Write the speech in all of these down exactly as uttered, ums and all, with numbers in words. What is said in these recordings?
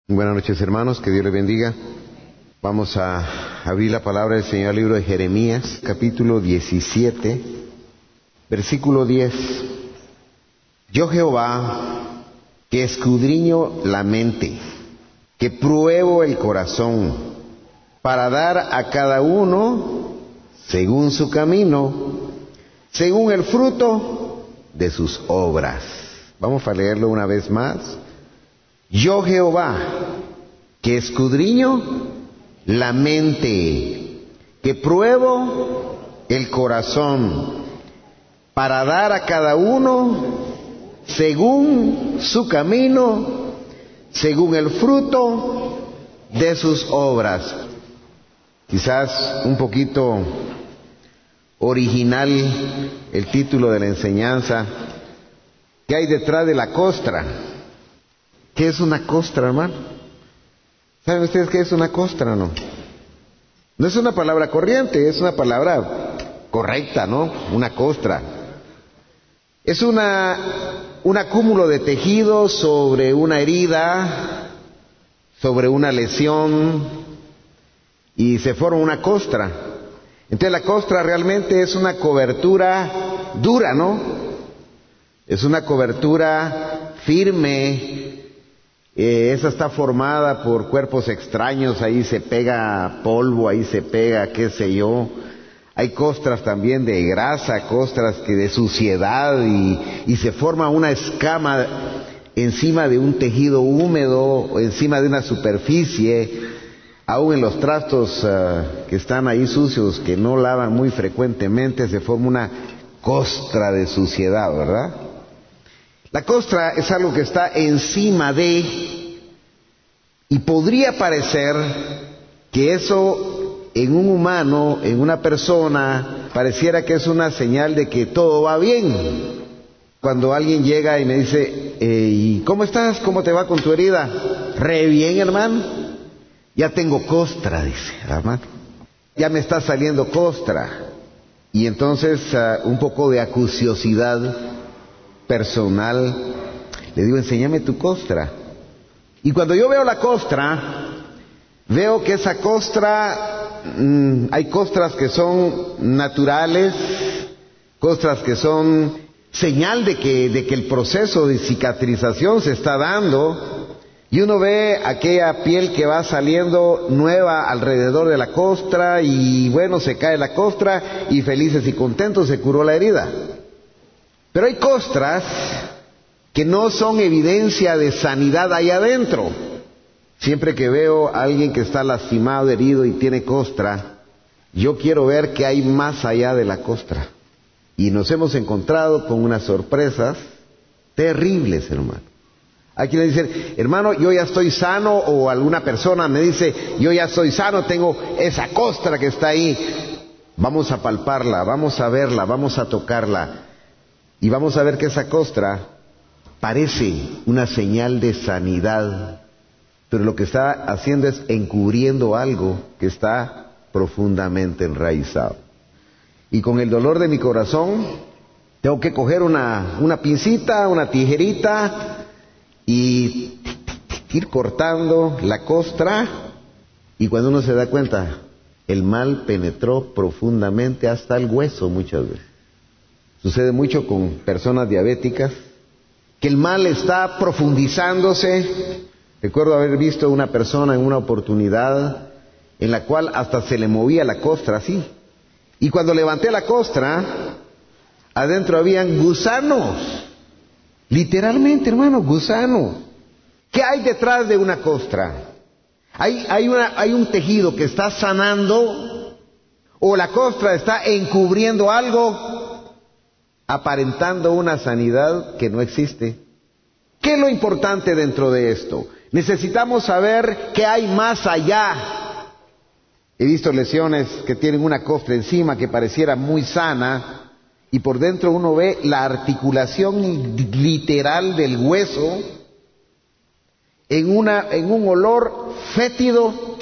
Buenas noches, hermanos, que Dios les bendiga. Vamos a abrir la palabra del Señor al libro de Jeremías, capítulo diecisiete, versículo diez. Yo, Jehová, que escudriño la mente, que pruebo el corazón, para dar a cada uno según su camino, según el fruto de sus obras. Vamos a leerlo una vez más. Yo, Jehová, que escudriño la mente, que pruebo el corazón, para dar a cada uno según su camino, según el fruto de sus obras. Quizás un poquito original el título de la enseñanza. ¿Qué hay detrás de la costra? ¿Qué es una costra, hermano? ¿Saben ustedes qué es una costra, no? No es una palabra corriente, es una palabra correcta, ¿no? Una costra. Es una, un acúmulo de tejido sobre una herida, sobre una lesión, y se forma una costra. Entonces la costra realmente es una cobertura dura, ¿no? Es una cobertura firme. Eh, esa está formada por cuerpos extraños, ahí se pega polvo, ahí se pega qué sé yo. Hay costras también de grasa, costras que de suciedad, y, y se forma una escama encima de un tejido húmedo, o encima de una superficie, aún en los trastos uh, que están ahí sucios, que no lavan muy frecuentemente, se forma una costra de suciedad, ¿verdad? La costra es algo que está encima de, y podría parecer que eso en un humano, en una persona, pareciera que es una señal de que todo va bien. Cuando alguien llega y me dice, eh, ¿y cómo estás? ¿Cómo te va con tu herida? Re bien, hermano. Ya tengo costra, dice, hermano. Ya me está saliendo costra. Y entonces uh, un poco de acuciosidad personal, le digo, enséñame tu costra. Y cuando yo veo la costra, veo que esa costra, mmm, hay costras que son naturales, costras que son señal de que, de que el proceso de cicatrización se está dando, y uno ve aquella piel que va saliendo nueva alrededor de la costra, y bueno, se cae la costra, y felices y contentos se curó la herida. Pero hay costras que no son evidencia de sanidad ahí adentro. Siempre que veo a alguien que está lastimado, herido y tiene costra, yo quiero ver qué hay más allá de la costra. Y nos hemos encontrado con unas sorpresas terribles, hermano. Hay quienes dicen, hermano, yo ya estoy sano, o alguna persona me dice, yo ya estoy sano, tengo esa costra que está ahí. Vamos a palparla, vamos a verla, vamos a tocarla. Y vamos a ver que esa costra parece una señal de sanidad, pero lo que está haciendo es encubriendo algo que está profundamente enraizado. Y con el dolor de mi corazón, tengo que coger una, una pincita, una tijerita, y ir cortando la costra, y cuando uno se da cuenta, el mal penetró profundamente hasta el hueso muchas veces. Sucede mucho con personas diabéticas, que el mal está profundizándose. Recuerdo haber visto una persona en una oportunidad en la cual hasta se le movía la costra así. Y cuando levanté la costra, adentro habían gusanos. Literalmente, hermano, gusanos. ¿Qué hay detrás de una costra? Hay, hay, una, hay un tejido que está sanando, o la costra está encubriendo algo, aparentando una sanidad que no existe. ¿Qué es lo importante dentro de esto? Necesitamos saber qué hay más allá. He visto lesiones que tienen una costra encima que pareciera muy sana, y por dentro uno ve la articulación literal del hueso en, una, en un olor fétido,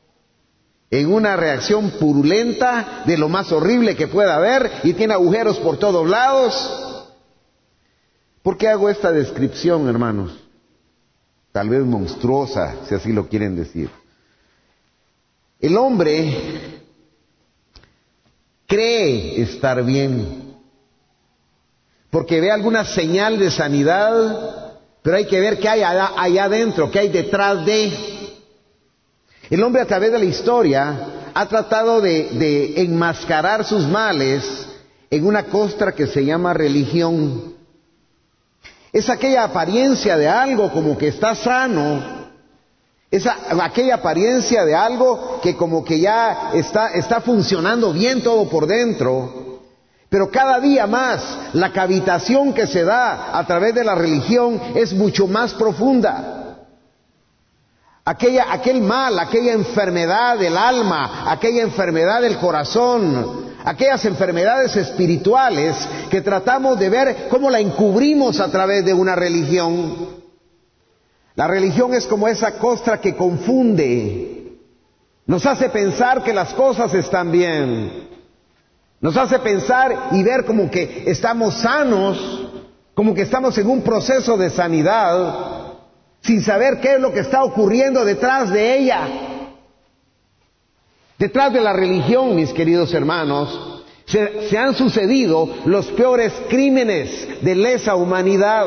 en una reacción purulenta de lo más horrible que pueda haber, y tiene agujeros por todos lados. ¿Por qué hago esta descripción, hermanos? tal vez monstruosa, si así lo quieren decir. El hombre cree estar bien, porque ve alguna señal de sanidad, pero hay que ver qué hay allá, allá adentro, qué hay detrás de. El hombre a través de la historia ha tratado de, de enmascarar sus males en una costra que se llama religión. Es aquella apariencia de algo como que está sano, es aquella apariencia de algo que como que ya está, está funcionando bien todo por dentro, pero cada día más la cavitación que se da a través de la religión es mucho más profunda. Aquella, aquel mal, aquella enfermedad del alma, aquella enfermedad del corazón, aquellas enfermedades espirituales que tratamos de ver cómo la encubrimos a través de una religión. La religión es como esa costra que confunde, nos hace pensar que las cosas están bien, nos hace pensar y ver como que estamos sanos, como que estamos en un proceso de sanidad, sin saber qué es lo que está ocurriendo detrás de ella. Detrás de la religión, mis queridos hermanos, se, se han sucedido los peores crímenes de lesa humanidad.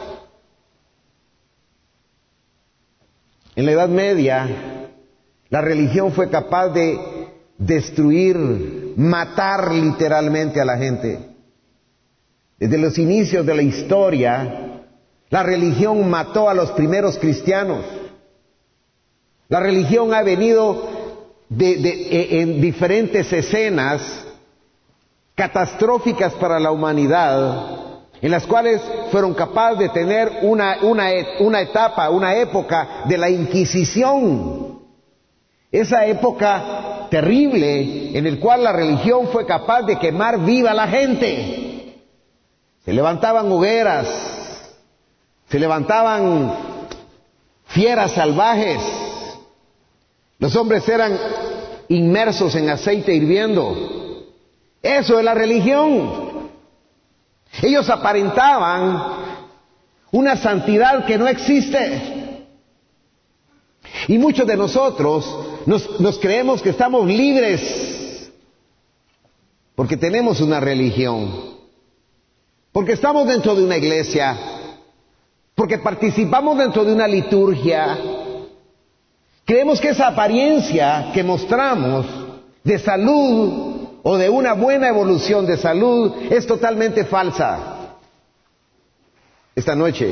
En la Edad Media, la religión fue capaz de destruir, matar literalmente a la gente. Desde los inicios de la historia, la religión mató a los primeros cristianos. La religión ha venido de, de, en diferentes escenas catastróficas para la humanidad, en las cuales fueron capaces de tener una, una, una etapa, una época de la Inquisición. Esa época terrible en la cual la religión fue capaz de quemar viva a la gente. Se levantaban hogueras, se levantaban fieras salvajes, los hombres eran inmersos en aceite hirviendo. Eso es la religión. Ellos aparentaban una santidad que no existe. Y muchos de nosotros nos, nos creemos que estamos libres porque tenemos una religión, porque estamos dentro de una iglesia, porque participamos dentro de una liturgia. Creemos que esa apariencia que mostramos de salud o de una buena evolución de salud es totalmente falsa. Esta noche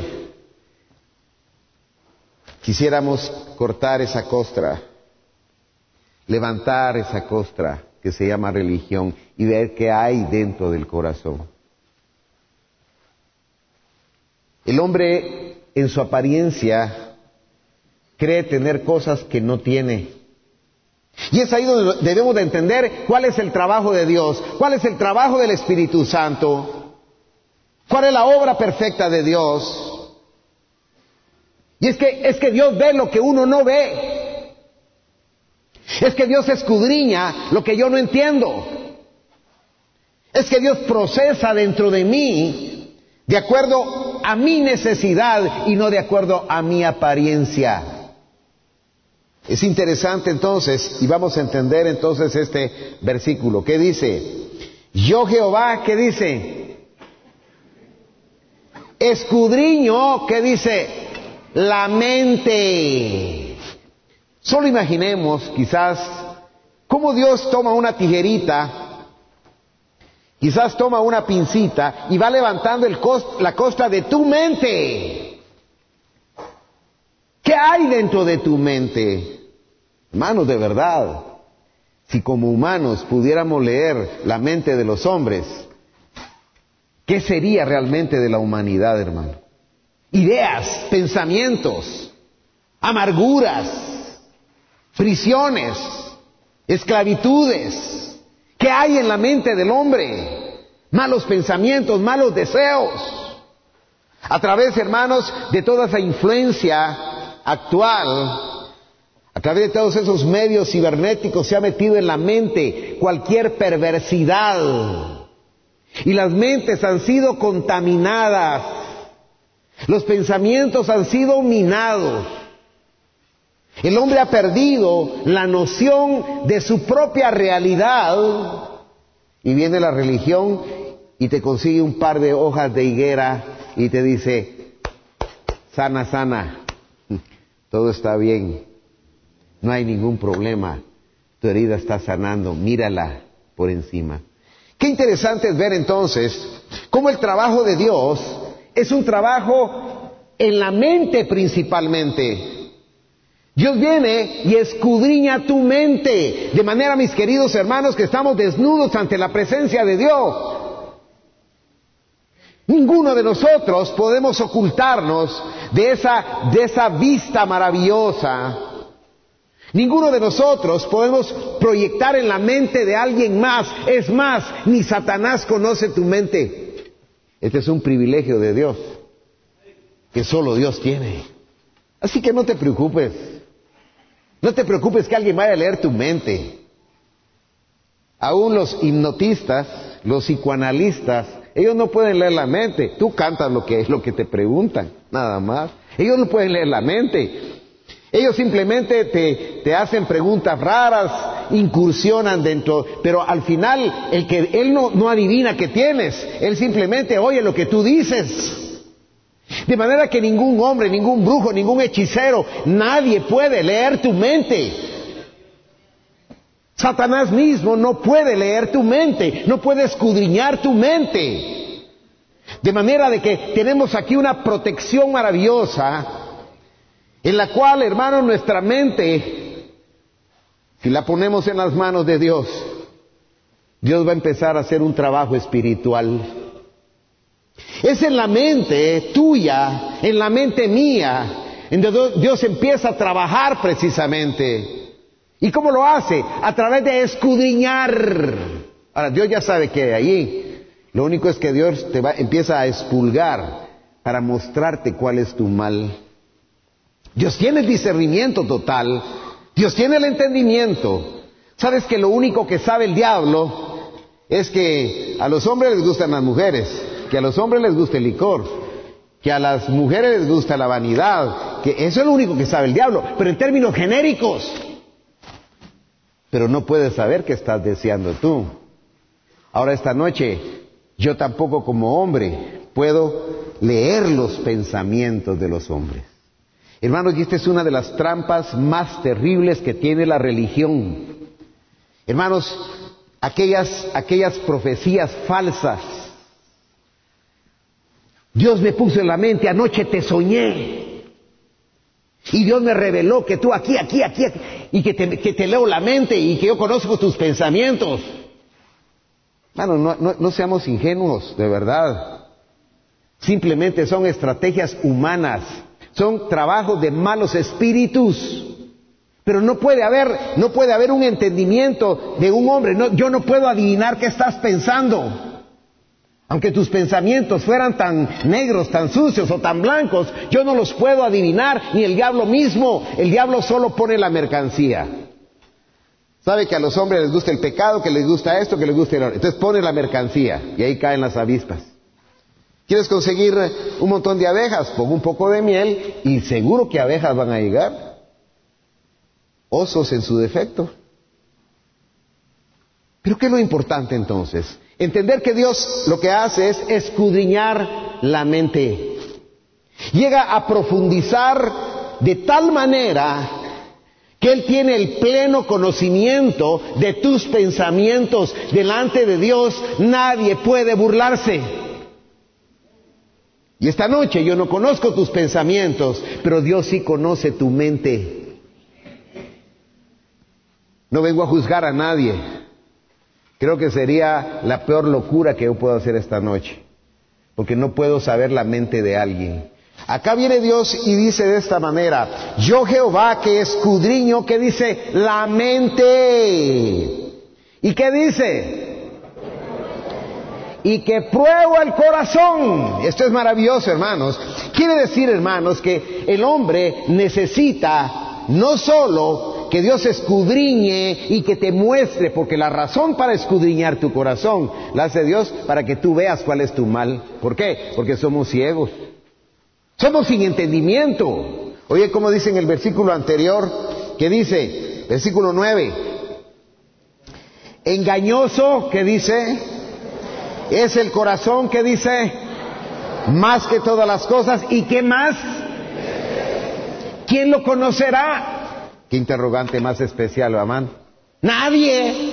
quisiéramos cortar esa costra, levantar esa costra que se llama religión y ver qué hay dentro del corazón. El hombre en su apariencia cree tener cosas que no tiene. Y es ahí donde debemos de entender cuál es el trabajo de Dios, cuál es el trabajo del Espíritu Santo, cuál es la obra perfecta de Dios. Y es que, es que Dios ve lo que uno no ve. Es que Dios escudriña lo que yo no entiendo. Es que Dios procesa dentro de mí de acuerdo a mi necesidad y no de acuerdo a mi apariencia. Es interesante entonces, y vamos a entender entonces este versículo. ¿Qué dice? Yo Jehová, ¿qué dice? Escudriño, ¿qué dice? La mente. Solo imaginemos quizás cómo Dios toma una tijerita, quizás toma una pincita y va levantando el cost, la costa de tu mente. ¿Qué hay dentro de tu mente? Hermanos, de verdad, si como humanos pudiéramos leer la mente de los hombres, ¿qué sería realmente de la humanidad, hermano? Ideas, pensamientos, amarguras, prisiones, esclavitudes. ¿Qué hay en la mente del hombre? Malos pensamientos, malos deseos. A través, hermanos, de toda esa influencia actual, a través de todos esos medios cibernéticos se ha metido en la mente cualquier perversidad. Y las mentes han sido contaminadas. Los pensamientos han sido minados. El hombre ha perdido la noción de su propia realidad y viene la religión y te consigue un par de hojas de higuera y te dice, sana, sana, todo está bien, no hay ningún problema, tu herida está sanando, mírala por encima. Qué interesante es ver entonces cómo el trabajo de Dios es un trabajo en la mente principalmente. Dios viene y escudriña tu mente, de manera, mis queridos hermanos, que estamos desnudos ante la presencia de Dios. Ninguno de nosotros podemos ocultarnos de esa, de esa vista maravillosa. Ninguno de nosotros podemos proyectar en la mente de alguien más. Es más, ni Satanás conoce tu mente. Este es un privilegio de Dios, que solo Dios tiene. Así que no te preocupes. No te preocupes que alguien vaya a leer tu mente. Aún los hipnotistas, los psicoanalistas, ellos no pueden leer la mente. Tú cantas lo que es lo que te preguntan, nada más. Ellos no pueden leer la mente. Ellos simplemente te, te hacen preguntas raras, incursionan dentro, pero al final el que él no, no adivina qué tienes, él simplemente oye lo que tú dices. De manera que ningún hombre, ningún brujo, ningún hechicero, nadie puede leer tu mente. Satanás mismo no puede leer tu mente, no puede escudriñar tu mente. De manera de que tenemos aquí una protección maravillosa, en la cual, hermano, nuestra mente, si la ponemos en las manos de Dios, Dios va a empezar a hacer un trabajo espiritual. Es en la mente tuya, en la mente mía, en donde Dios empieza a trabajar precisamente. ¿Y cómo lo hace? A través de escudriñar. Ahora, Dios ya sabe que allí, lo único es que Dios te va, empieza a expulgar para mostrarte cuál es tu mal. Dios tiene el discernimiento total, Dios tiene el entendimiento. ¿Sabes que lo único que sabe el diablo es que a los hombres les gustan las mujeres, que a los hombres les gusta el licor, que a las mujeres les gusta la vanidad, que eso es lo único que sabe el diablo, pero en términos genéricos? Pero no puedes saber qué estás deseando tú. Ahora esta noche, yo tampoco como hombre puedo leer los pensamientos de los hombres. Hermanos, y esta es una de las trampas más terribles que tiene la religión. Hermanos, aquellas, aquellas profecías falsas. Dios me puso en la mente, anoche te soñé. Y Dios me reveló que tú aquí, aquí, aquí, aquí y que te, que te leo la mente y que yo conozco tus pensamientos. Hermanos, no, no, no seamos ingenuos, de verdad. Simplemente son estrategias humanas. Son trabajos de malos espíritus. Pero no puede haber, no puede haber un entendimiento de un hombre. No, yo no puedo adivinar qué estás pensando. Aunque tus pensamientos fueran tan negros, tan sucios o tan blancos, yo no los puedo adivinar, ni el diablo mismo. El diablo solo pone la mercancía. Sabe que a los hombres les gusta el pecado, que les gusta esto, que les gusta el otro. Entonces pone la mercancía y ahí caen las avispas. ¿Quieres conseguir un montón de abejas? Pon un poco de miel y seguro que abejas van a llegar. Osos en su defecto. ¿Pero qué es lo importante entonces? Entender que Dios lo que hace es escudriñar la mente. Llega a profundizar de tal manera que Él tiene el pleno conocimiento de tus pensamientos. Delante de Dios nadie puede burlarse. Y esta noche yo no conozco tus pensamientos, pero Dios sí conoce tu mente. No vengo a juzgar a nadie. Creo que sería la peor locura que yo puedo hacer esta noche, porque no puedo saber la mente de alguien. Acá viene Dios y dice de esta manera: yo Jehová que escudriño, ¿qué dice? La mente. ¿Y qué dice? Y que pruebo el corazón. Esto es maravilloso, hermanos. Quiere decir, hermanos, que el hombre necesita no solo que Dios escudriñe y que te muestre, porque la razón para escudriñar tu corazón la hace Dios para que tú veas cuál es tu mal. ¿Por qué? Porque somos ciegos. Somos sin entendimiento. Oye, como dice en el versículo anterior, que dice, versículo nueve, engañoso, que dice, es el corazón, que dice, más que todas las cosas. ¿Y qué más? ¿Quién lo conocerá? Qué interrogante más especial, amán. Nadie.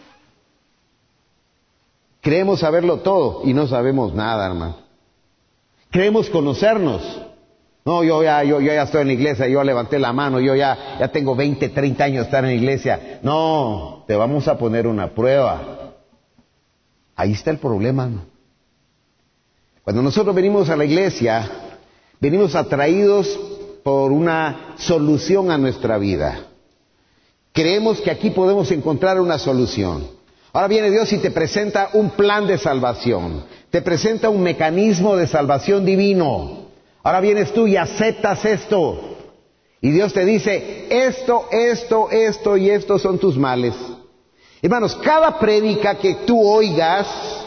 Creemos saberlo todo y no sabemos nada, hermano. Creemos conocernos. No, yo ya, yo, yo ya estoy en la iglesia, yo levanté la mano, yo ya, ya tengo veinte, treinta años de estar en la iglesia. No, te vamos a poner una prueba. Ahí está el problema, ¿no? Cuando nosotros venimos a la iglesia, venimos atraídos por una solución a nuestra vida. Creemos que aquí podemos encontrar una solución. Ahora viene Dios y te presenta un plan de salvación. Te presenta un mecanismo de salvación divino. Ahora vienes tú y aceptas esto. Y Dios te dice, esto, esto, esto y esto son tus males. Hermanos, cada prédica que tú oigas,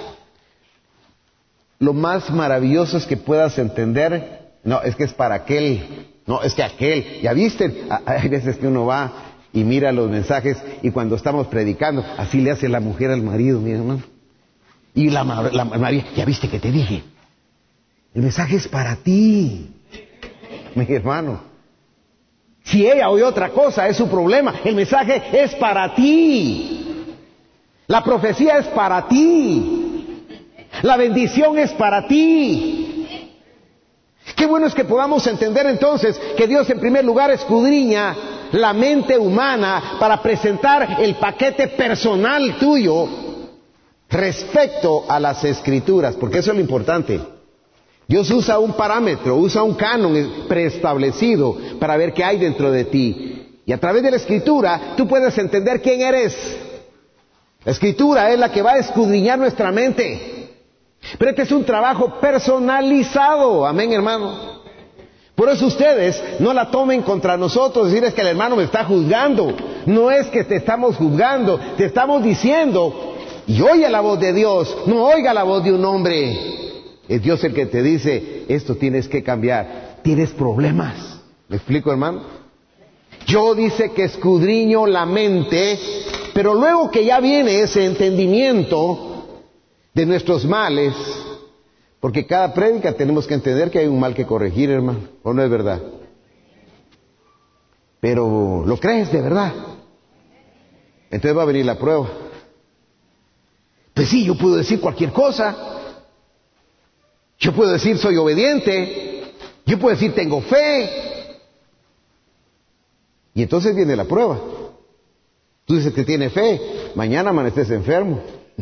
lo más maravilloso es que puedas entender, no, es que es para aquel, no, es que aquel, ya viste, hay veces que uno va y mira los mensajes y cuando estamos predicando, así le hace la mujer al marido, mira hermano. Y la, la María, ya viste que te dije, el mensaje es para ti, mi hermano. Si ella oye otra cosa, es su problema. El mensaje es para ti. La profecía es para ti. La bendición es para ti. Qué bueno es que podamos entender entonces que Dios en primer lugar escudriña la mente humana para presentar el paquete personal tuyo respecto a las Escrituras, porque eso es lo importante. Dios usa un parámetro, usa un canon preestablecido para ver qué hay dentro de ti. Y a través de la Escritura tú puedes entender quién eres. La Escritura es la que va a escudriñar nuestra mente. Pero este es un trabajo personalizado, amén, hermano. Por eso ustedes no la tomen contra nosotros, decir es que el hermano me está juzgando. No es que te estamos juzgando, te estamos diciendo, y oye la voz de Dios, no oiga la voz de un hombre. Es Dios el que te dice, esto tienes que cambiar, tienes problemas. ¿Me explico, hermano? Yo dice que escudriño la mente, pero luego que ya viene ese entendimiento de nuestros males, porque cada prédica tenemos que entender que hay un mal que corregir, hermano, ¿o no es verdad? Pero, ¿lo crees de verdad? Entonces va a venir la prueba. Pues sí, yo puedo decir cualquier cosa. Yo puedo decir soy obediente. Yo puedo decir tengo fe. Y entonces viene la prueba. Tú dices que tienes fe, mañana amaneces enfermo.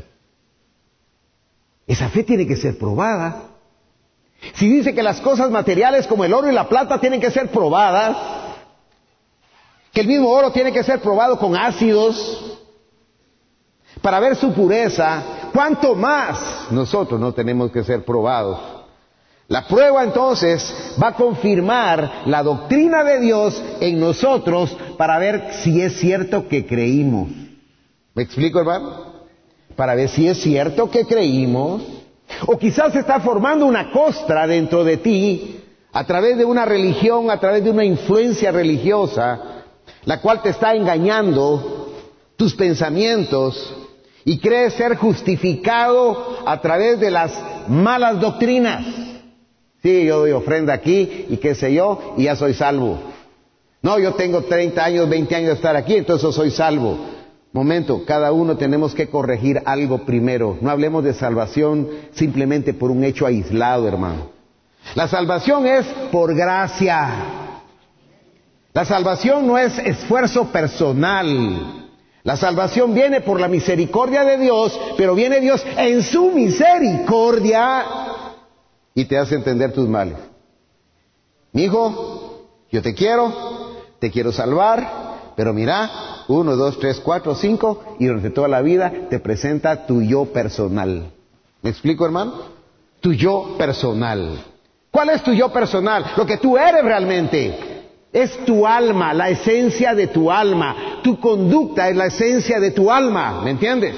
Esa fe tiene que ser probada. Si dice que las cosas materiales como el oro y la plata tienen que ser probadas, que el mismo oro tiene que ser probado con ácidos para ver su pureza, ¿cuánto más nosotros no tenemos que ser probados? La prueba entonces va a confirmar la doctrina de Dios en nosotros para ver si es cierto que creímos. ¿Me explico, hermano? Para ver si es cierto que creímos, o quizás se está formando una costra dentro de ti a través de una religión, a través de una influencia religiosa, la cual te está engañando tus pensamientos y crees ser justificado a través de las malas doctrinas. Sí, yo doy ofrenda aquí y qué sé yo, y ya soy salvo. No, yo tengo treinta años, veinte años de estar aquí, entonces soy salvo. Momento, cada uno tenemos que corregir algo primero. No hablemos de salvación simplemente por un hecho aislado, hermano. La salvación es por gracia. La salvación no es esfuerzo personal. La salvación viene por la misericordia de Dios, pero viene Dios en su misericordia y te hace entender tus males. Mi hijo, yo te quiero, te quiero salvar, pero mira, uno, dos, tres, cuatro, cinco, y durante toda la vida te presenta tu yo personal. ¿Me explico, hermano? Tu yo personal. ¿Cuál es tu yo personal? Lo que tú eres realmente. Es tu alma, la esencia de tu alma. Tu conducta es la esencia de tu alma, ¿me entiendes?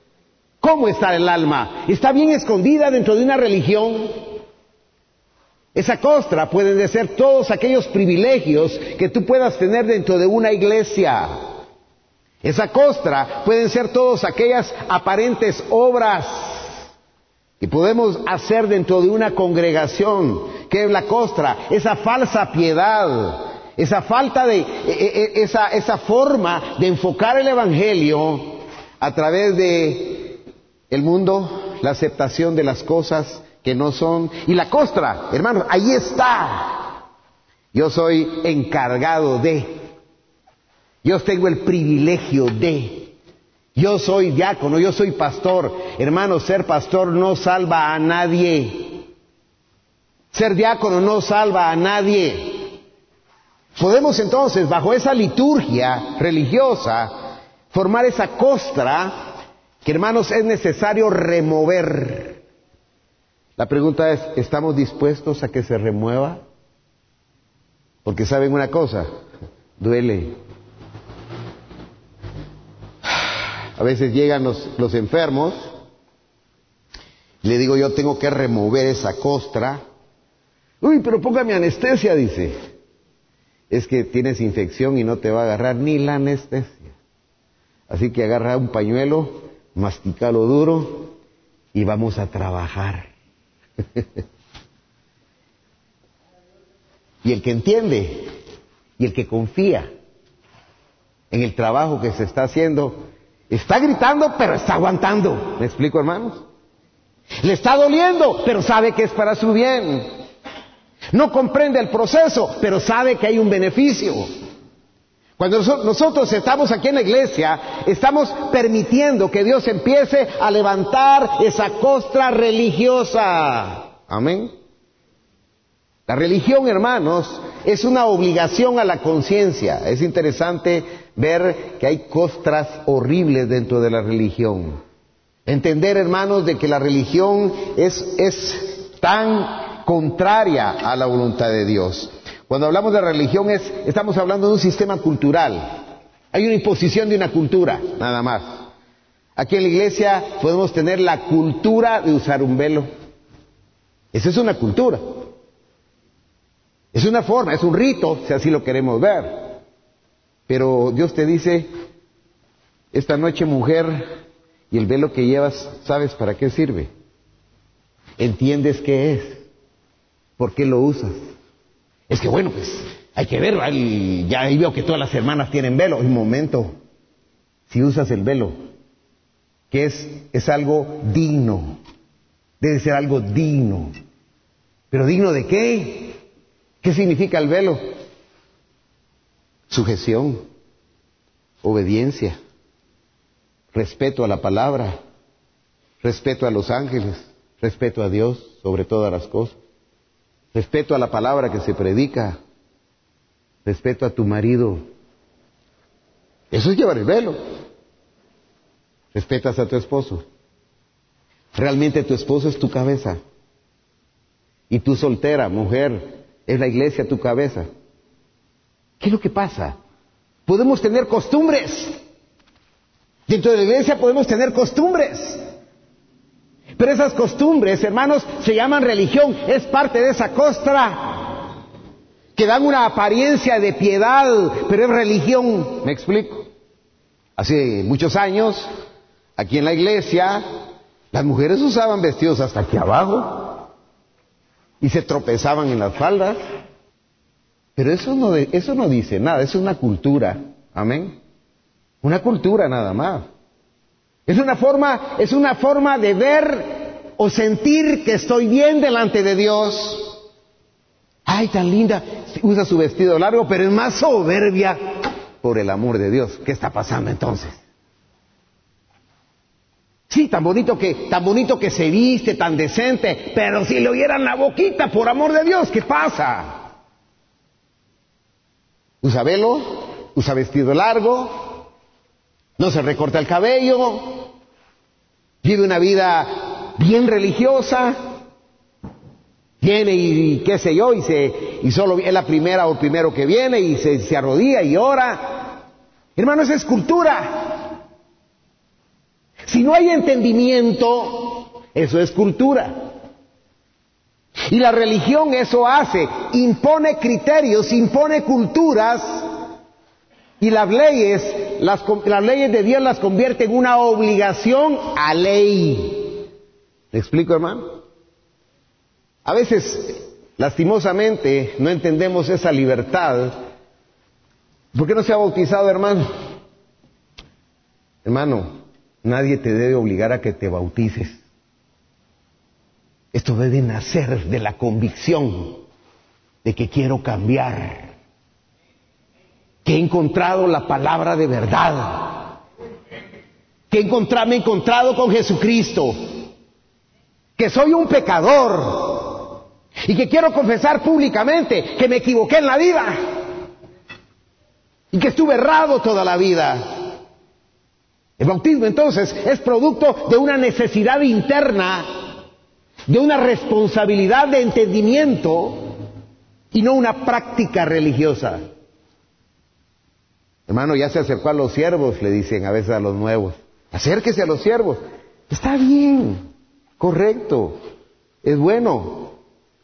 ¿Cómo está el alma? ¿Está bien escondida dentro de una religión? Esa costra pueden ser todos aquellos privilegios que tú puedas tener dentro de una iglesia. Esa costra pueden ser todas aquellas aparentes obras que podemos hacer dentro de una congregación. ¿Qué es la costra? Esa falsa piedad, esa falta de, esa, esa forma de enfocar el evangelio a través de el mundo, la aceptación de las cosas que no son. Y la costra, hermanos, ahí está. Yo soy encargado de, yo tengo el privilegio de, yo soy diácono, yo soy pastor. Hermanos, ser pastor no salva a nadie. Ser diácono no salva a nadie. Podemos entonces, bajo esa liturgia religiosa, formar esa costra que, hermanos, es necesario remover. La pregunta es, ¿estamos dispuestos a que se remueva? Porque saben una cosa, duele. A veces llegan los, los enfermos, y le digo yo tengo que remover esa costra. Uy, pero póngame anestesia, dice. Es que tienes infección y no te va a agarrar ni la anestesia. Así que agarra un pañuelo, mastícalo duro y vamos a trabajar. Y el que entiende y el que confía en el trabajo que se está haciendo, está gritando pero está aguantando. ¿Me explico, hermanos? Le está doliendo pero sabe que es para su bien. No comprende el proceso pero sabe que hay un beneficio. Cuando nosotros estamos aquí en la iglesia, estamos permitiendo que Dios empiece a levantar esa costra religiosa. Amén. La religión, hermanos, es una obligación a la conciencia. Es interesante ver que hay costras horribles dentro de la religión. Entender, hermanos, de que la religión es, es tan contraria a la voluntad de Dios. Cuando hablamos de religión es, estamos hablando de un sistema cultural. Hay una imposición de una cultura, nada más. Aquí en la iglesia podemos tener la cultura de usar un velo. Esa es una cultura. Es una forma, es un rito, si así lo queremos ver. Pero Dios te dice, esta noche, mujer, y el velo que llevas, ¿sabes para qué sirve? ¿Entiendes qué es? ¿Por qué lo usas? Es que bueno, pues hay que ver, ya ahí veo que todas las hermanas tienen velo. Un momento, si usas el velo, que es, es algo digno, debe ser algo digno. ¿Pero digno de qué? ¿Qué significa el velo? Sujeción, obediencia, respeto a la palabra, respeto a los ángeles, respeto a Dios sobre todas las cosas. Respeto a la palabra que se predica. Respeto a tu marido. Eso es llevar el velo. Respetas a tu esposo. Realmente tu esposo es tu cabeza. Y tú soltera, mujer, es la iglesia tu cabeza. ¿Qué es lo que pasa? Podemos tener costumbres. Dentro de la iglesia podemos tener costumbres. Pero esas costumbres, hermanos, se llaman religión. Es parte de esa costra que dan una apariencia de piedad, pero es religión. ¿Me explico? Hace muchos años, aquí en la iglesia, las mujeres usaban vestidos hasta aquí abajo y se tropezaban en las faldas. Pero eso no, eso no dice nada, es una cultura. Amén. Una cultura nada más. Es una forma, es una forma de ver o sentir que estoy bien delante de Dios. Ay, tan linda, usa su vestido largo, pero es más soberbia. Por el amor de Dios, ¿qué está pasando entonces? Sí, tan bonito que, tan bonito que se viste, tan decente, pero si le oyeran la boquita, por amor de Dios, ¿qué pasa? Usa velo, usa vestido largo, no se recorta el cabello, vive una vida bien religiosa, viene y, y qué sé yo, y, se, y solo es la primera o el primero que viene y se, se arrodilla y ora. Hermano, esa es cultura. Si no hay entendimiento, eso es cultura. Y la religión eso hace, impone criterios, impone culturas, y las leyes, las, las leyes de Dios las convierte en una obligación a ley. ¿Me explico, hermano? A veces, lastimosamente, no entendemos esa libertad. ¿Por qué no se ha bautizado, hermano? Hermano, nadie te debe obligar a que te bautices. Esto debe nacer de la convicción de que quiero cambiar, que he encontrado la palabra de verdad, que he encontrado, me he encontrado con Jesucristo, que soy un pecador y que quiero confesar públicamente que me equivoqué en la vida y que estuve errado toda la vida. El bautismo entonces es producto de una necesidad interna, de una responsabilidad de entendimiento y no una práctica religiosa. Hermano, ya se acercó a los siervos, le dicen a veces a los nuevos. Acérquese a los siervos. Está bien, correcto, es bueno,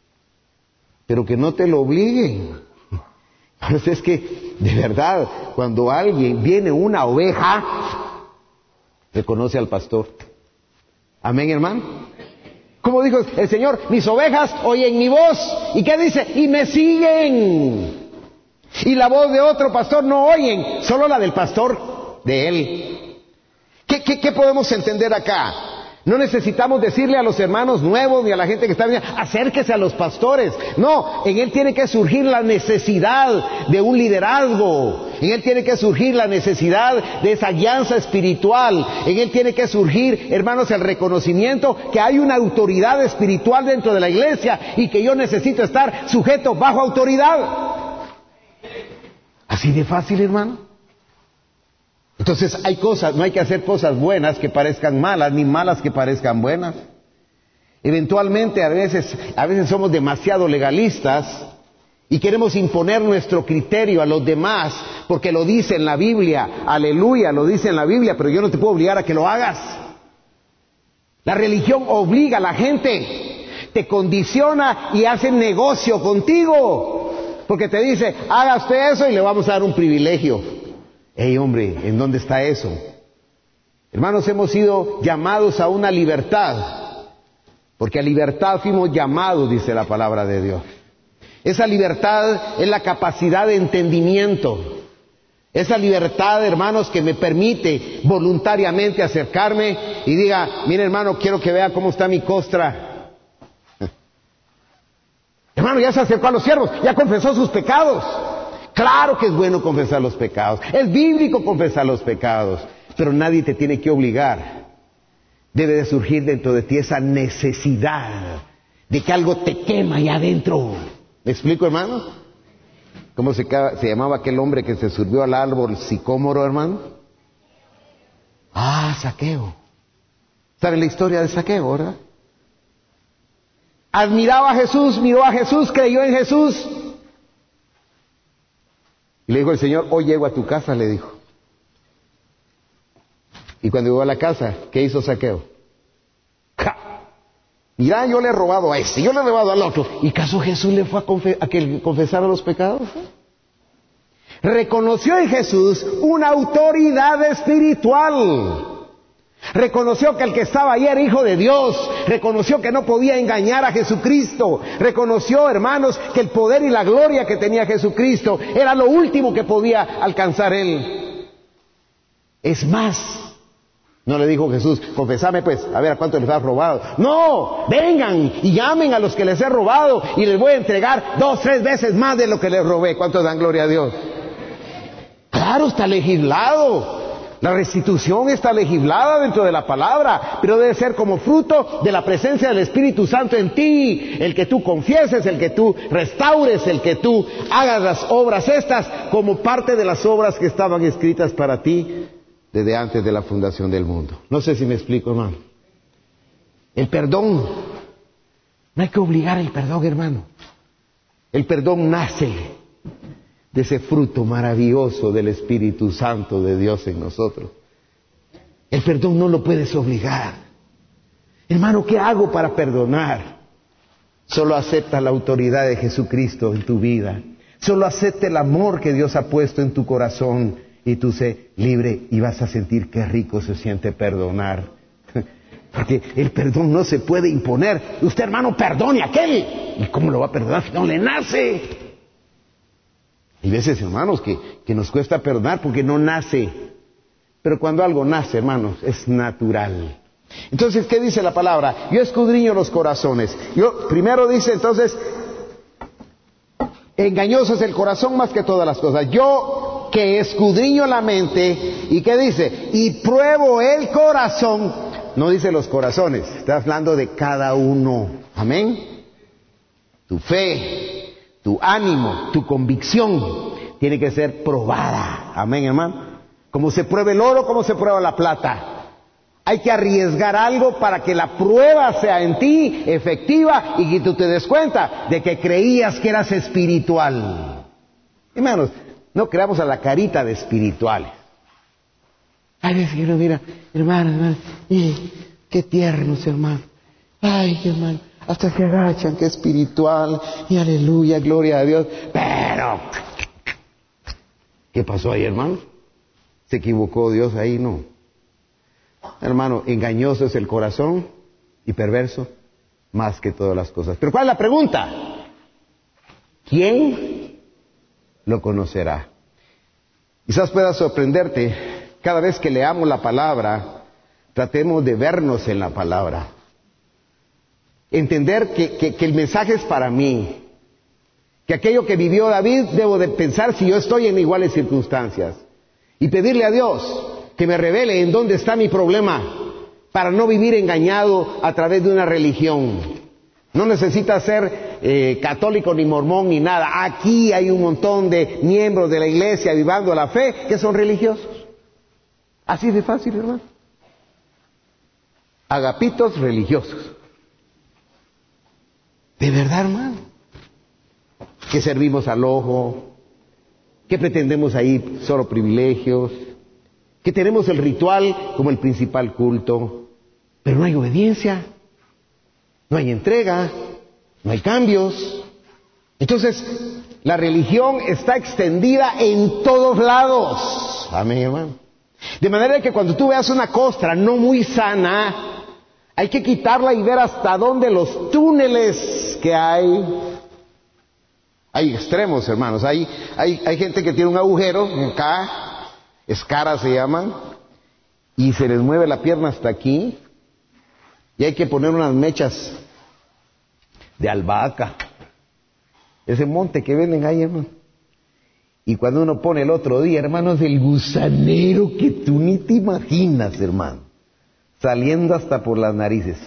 pero que no te lo obliguen. Pues es que, de verdad, cuando alguien viene una oveja, reconoce al pastor. Amén, hermano. Como dijo el Señor, mis ovejas oyen mi voz. ¿Y qué dice? Y me siguen. Y la voz de otro pastor no oyen, solo la del pastor de él. ¿Qué, qué, qué podemos entender acá? No necesitamos decirle a los hermanos nuevos ni a la gente que está viniendo, acérquese a los pastores. No, en él tiene que surgir la necesidad de un liderazgo. En él tiene que surgir la necesidad de esa guianza espiritual. En él tiene que surgir, hermanos, el reconocimiento que hay una autoridad espiritual dentro de la iglesia y que yo necesito estar sujeto bajo autoridad. Así de fácil, hermano. Entonces hay cosas, no hay que hacer cosas buenas que parezcan malas, ni malas que parezcan buenas. Eventualmente a veces, a veces somos demasiado legalistas y queremos imponer nuestro criterio a los demás porque lo dice en la Biblia, aleluya, lo dice en la Biblia, pero yo no te puedo obligar a que lo hagas. La religión obliga a la gente, te condiciona y hace negocio contigo, porque te dice, haga usted eso y le vamos a dar un privilegio. Ey, hombre, ¿en dónde está eso? Hermanos, hemos sido llamados a una libertad, porque a libertad fuimos llamados, dice la palabra de Dios. Esa libertad es la capacidad de entendimiento. Esa libertad, hermanos, que me permite voluntariamente acercarme y diga, mire, hermano, quiero que vea cómo está mi costra. Hermano, ya se acercó a los siervos, ya confesó sus pecados. Claro que es bueno confesar los pecados, es bíblico confesar los pecados, pero nadie te tiene que obligar. Debe de surgir dentro de ti esa necesidad de que algo te quema allá adentro. ¿Me explico, hermano? ¿Cómo se, se llamaba aquel hombre que se subió al árbol sicómoro, hermano? Ah, Zaqueo. ¿Saben la historia de Zaqueo, verdad? Admiraba a Jesús, miró a Jesús, creyó en Jesús. Y le dijo el Señor, hoy llego a tu casa, le dijo. Y cuando llegó a la casa, ¿qué hizo Zaqueo? ¡Ja! Mira, yo le he robado a este, yo le he robado al otro. ¿Y caso Jesús le fue a, confe- a que confesara los pecados? Reconoció en Jesús una autoridad espiritual. Reconoció que el que estaba allí era hijo de Dios. Reconoció que no podía engañar a Jesucristo. Reconoció, hermanos, que el poder y la gloria que tenía Jesucristo era lo último que podía alcanzar él. Es más, no le dijo Jesús, confesame pues, a ver a cuánto les has robado. No, vengan y llamen a los que les he robado y les voy a entregar dos, tres veces más de lo que les robé. ¿Cuántos dan gloria a Dios? Claro, está legislado. La restitución está legislada dentro de la palabra, pero debe ser como fruto de la presencia del Espíritu Santo en ti, el que tú confieses, el que tú restaures, el que tú hagas las obras estas como parte de las obras que estaban escritas para ti desde antes de la fundación del mundo. No sé si me explico, hermano. El perdón, no hay que obligar el perdón, hermano. El perdón nace de ese fruto maravilloso del Espíritu Santo de Dios en nosotros. El perdón no lo puedes obligar. Hermano, ¿qué hago para perdonar? Solo acepta la autoridad de Jesucristo en tu vida. Solo acepta el amor que Dios ha puesto en tu corazón y tú sé libre y vas a sentir qué rico se siente perdonar. Porque el perdón no se puede imponer. Usted, hermano, perdone a aquel. ¿Y cómo lo va a perdonar si no le nace? Hay veces, hermanos, que, que nos cuesta perdonar porque no nace. Pero cuando algo nace, hermanos, es natural. Entonces, ¿qué dice la palabra? Yo escudriño los corazones. Yo, primero dice, entonces, engañoso es el corazón más que todas las cosas. Yo que escudriño la mente, ¿y qué dice? Y pruebo el corazón. No dice los corazones, está hablando de cada uno. Amén. Tu fe, tu ánimo, tu convicción tiene que ser probada. Amén, hermano. Como se prueba el oro, como se prueba la plata. Hay que arriesgar algo para que la prueba sea en ti efectiva y que tú te des cuenta de que creías que eras espiritual. Hermanos, no creamos a la carita de espirituales. Ay, veces que uno mira, hermano, hermano, y qué tiernos, hermano. Ay, hermano, hasta se agachan, qué espiritual, y aleluya, gloria a Dios. Pero, ¿qué pasó ahí, hermano? ¿Se equivocó Dios ahí? No. Hermano, engañoso es el corazón y perverso más que todas las cosas. Pero ¿cuál es la pregunta? ¿Quién lo conocerá? Quizás pueda sorprenderte. Cada vez que leamos la palabra, tratemos de vernos en la palabra. Entender que, que, que el mensaje es para mí. Que aquello que vivió David, debo de pensar si yo estoy en iguales circunstancias. Y pedirle a Dios que me revele en dónde está mi problema, para no vivir engañado a través de una religión. No necesita ser eh, católico ni mormón ni nada. Aquí hay un montón de miembros de la iglesia vivando la fe que son religiosos. Así de fácil, hermano. Agapitos religiosos. De verdad, hermano. Que servimos al ojo, que pretendemos ahí solo privilegios, que tenemos el ritual como el principal culto, pero no hay obediencia, no hay entrega, no hay cambios. Entonces, la religión está extendida en todos lados. Amén, hermano. De manera que cuando tú veas una costra no muy sana, hay que quitarla y ver hasta dónde los túneles que hay. Hay extremos, hermanos. Hay, hay, hay gente que tiene un agujero, acá, escaras se llaman, y se les mueve la pierna hasta aquí, y hay que poner unas mechas de albahaca. Ese monte que venden ahí, hermano. Y cuando uno pone el otro día, hermanos, el gusanero que tú ni te imaginas, hermano, saliendo hasta por las narices.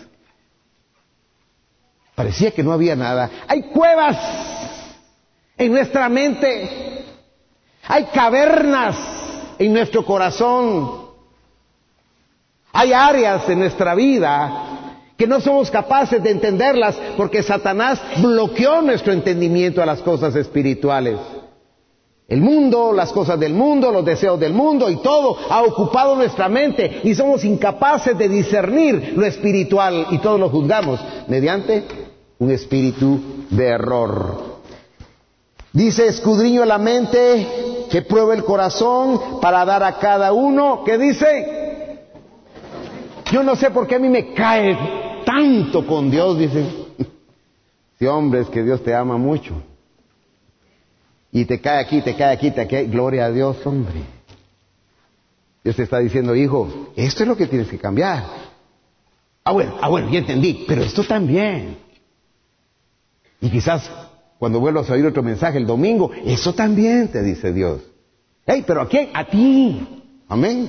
Parecía que no había nada. Hay cuevas en nuestra mente. Hay cavernas en nuestro corazón. Hay áreas en nuestra vida que no somos capaces de entenderlas porque Satanás bloqueó nuestro entendimiento a las cosas espirituales. El mundo, las cosas del mundo, los deseos del mundo y todo ha ocupado nuestra mente y somos incapaces de discernir lo espiritual y todo lo juzgamos mediante un espíritu de error. Dice, escudriño la mente, que pruebe el corazón para dar a cada uno, ¿qué dice? Yo no sé por qué a mí me cae tanto con Dios, dice. Sí, hombre, es que Dios te ama mucho. Y te cae aquí, te cae aquí, te cae, gloria a Dios, hombre. Dios te está diciendo, hijo, esto es lo que tienes que cambiar. Ah, bueno, ah, bueno, ya entendí, pero esto también. Y quizás cuando vuelvas a oír otro mensaje el domingo, eso también te dice Dios. Hey, pero ¿a quién? A ti. Amén.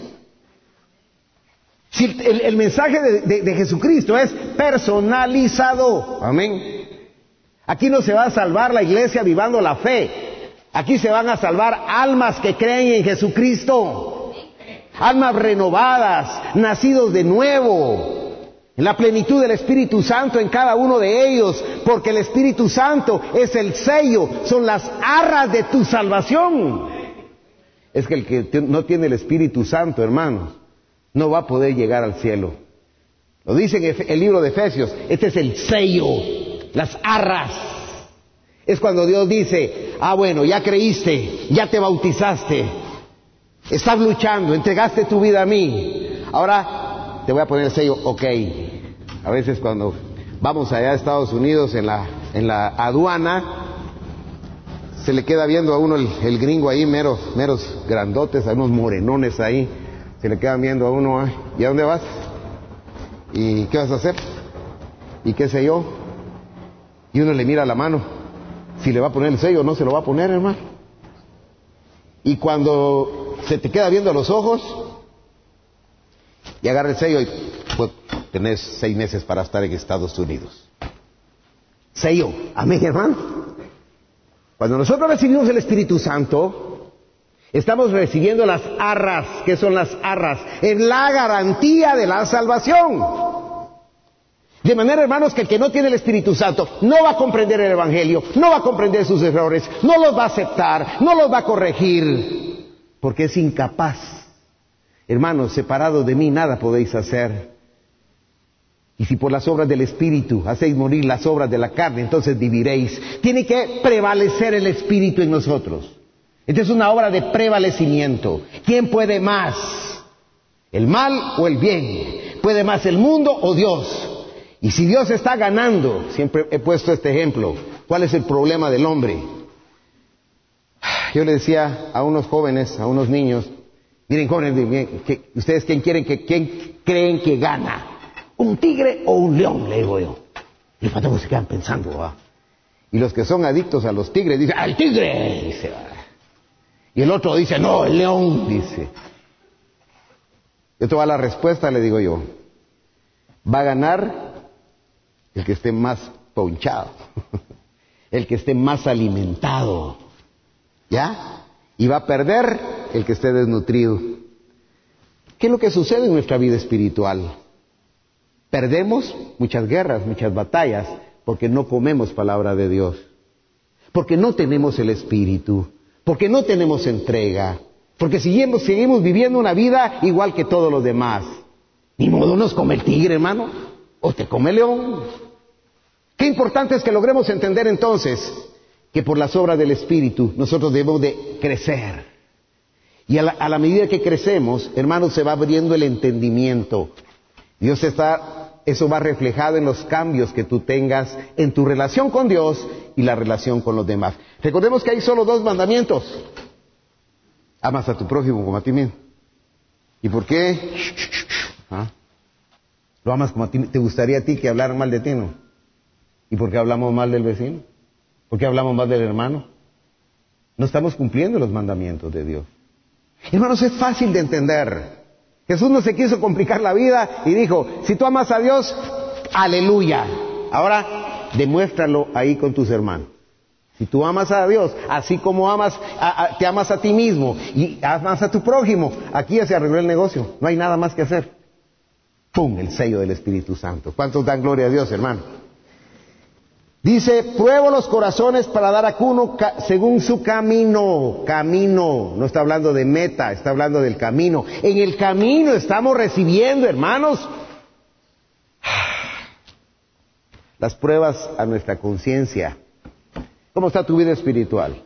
Si el, el mensaje de, de, de Jesucristo es personalizado. Amén. Aquí no se va a salvar la iglesia vivando la fe. Aquí se van a salvar almas que creen en Jesucristo. Almas renovadas, nacidos de nuevo. En la plenitud del Espíritu Santo en cada uno de ellos. Porque el Espíritu Santo es el sello, son las arras de tu salvación. Es que el que no tiene el Espíritu Santo, hermanos, no va a poder llegar al cielo. Lo dice en el libro de Efesios, este es el sello las arras. Es cuando Dios dice, ah bueno, ya creíste, ya te bautizaste, estás luchando, entregaste tu vida a mí, ahora te voy a poner el sello, ok. A veces cuando vamos allá a Estados Unidos en la, en la aduana, se le queda viendo a uno el, el gringo ahí, meros, meros grandotes, hay unos morenones ahí, se le quedan viendo a uno, ¿eh? ¿Y a dónde vas? ¿Y qué vas a hacer? ¿Y qué sé yo? Y uno le mira la mano, si le va a poner el sello o no se lo va a poner, hermano. Y cuando se te queda viendo a los ojos, y agarra el sello y pues tenés seis meses para estar en Estados Unidos. Sello, amén, hermano. Cuando nosotros recibimos el Espíritu Santo, estamos recibiendo las arras. ¿Qué son las arras? Es la garantía de la salvación. De manera, hermanos, que el que no tiene el Espíritu Santo no va a comprender el Evangelio, no va a comprender sus errores, no los va a aceptar, no los va a corregir, porque es incapaz. Hermanos, separados de mí nada podéis hacer. Y si por las obras del Espíritu hacéis morir las obras de la carne, entonces viviréis. Tiene que prevalecer el Espíritu en nosotros. Esta es una obra de prevalecimiento. ¿Quién puede más? ¿El mal o el bien? ¿Puede más el mundo o Dios? Y si Dios está ganando, siempre he puesto este ejemplo, ¿cuál es el problema del hombre? Yo le decía a unos jóvenes, a unos niños, miren jóvenes, ¿ustedes quién quieren que, quién creen que gana? ¿Un tigre o un león? Le digo yo. Y los patojos se quedan pensando, ¿va? Y los que son adictos a los tigres dicen, ¡ah, el tigre! Dice, ¿va? Y el otro dice, no, el león, dice. Yo te voy a la respuesta, le digo yo. Va a ganar el que esté más ponchado, el que esté más alimentado, ¿ya? Y va a perder el que esté desnutrido. ¿Qué es lo que sucede en nuestra vida espiritual? Perdemos muchas guerras, muchas batallas, porque no comemos palabra de Dios, porque no tenemos el Espíritu, porque no tenemos entrega, porque seguimos, seguimos viviendo una vida igual que todos los demás. Ni modo nos come el tigre, hermano, o te come el león. Qué importante es que logremos entender entonces que por las obras del Espíritu nosotros debemos de crecer. Y a la, a la medida que crecemos, hermanos, se va abriendo el entendimiento. Dios está, eso va reflejado en los cambios que tú tengas en tu relación con Dios y la relación con los demás. Recordemos que hay solo dos mandamientos. Amas a tu prójimo como a ti mismo. ¿Y por qué? ¿Ah? Lo amas como a ti. ¿Te gustaría a ti que hablaran mal de ti, no? ¿Y por qué hablamos mal del vecino? ¿Por qué hablamos mal del hermano? No estamos cumpliendo los mandamientos de Dios. Hermanos, es fácil de entender. Jesús no se quiso complicar la vida y dijo, si tú amas a Dios, aleluya. Ahora, demuéstralo ahí con tus hermanos. Si tú amas a Dios, así como amas a, a, te amas a ti mismo y amas a tu prójimo, aquí ya se arregló el negocio. No hay nada más que hacer. ¡Pum! El sello del Espíritu Santo. ¿Cuántos dan gloria a Dios, hermano? Dice, pruebo los corazones para dar a cada uno según su camino. Camino, no está hablando de meta, está hablando del camino. En el camino estamos recibiendo, hermanos, las pruebas a nuestra conciencia. ¿Cómo está tu vida espiritual?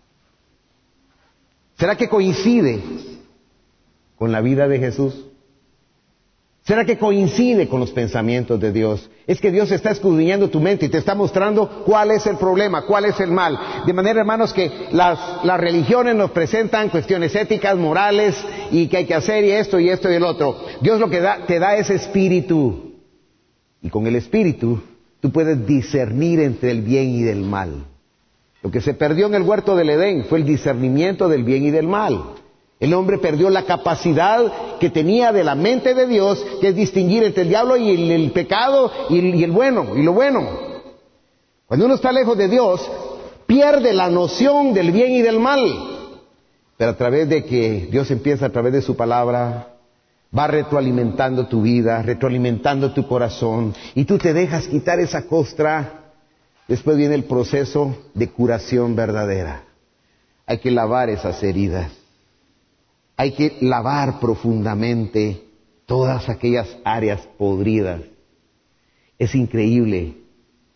¿Será que coincide con la vida de Jesús? ¿Será que coincide con los pensamientos de Dios? Es que Dios está escudriñando tu mente y te está mostrando cuál es el problema, cuál es el mal. De manera, hermanos, que las, las religiones nos presentan cuestiones éticas, morales, y que hay que hacer y esto y esto y el otro. Dios lo que da, te da es espíritu. Y con el espíritu tú puedes discernir entre el bien y del mal. Lo que se perdió en el huerto del Edén fue el discernimiento del bien y del mal. El hombre perdió la capacidad que tenía de la mente de Dios, que es distinguir entre el diablo y el, el pecado y el, y el bueno, y lo bueno. Cuando uno está lejos de Dios, pierde la noción del bien y del mal. Pero a través de que Dios empieza a través de su palabra, va retroalimentando tu vida, retroalimentando tu corazón, y tú te dejas quitar esa costra. Después viene el proceso de curación verdadera. Hay que lavar esas heridas. Hay que lavar profundamente todas aquellas áreas podridas. Es increíble